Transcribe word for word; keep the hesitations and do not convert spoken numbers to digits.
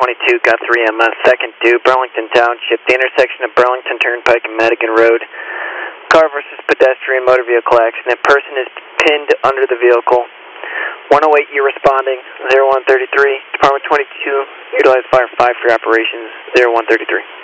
twenty-two, got three M S, second due, Burlington Township, the intersection of Burlington Turnpike and Madigan Road. Car versus pedestrian motor vehicle accident. Person is pinned under the vehicle. one oh eight, you're responding. zero one thirty-three. Department twenty-two, utilize fire five for operations. zero one thirty-three.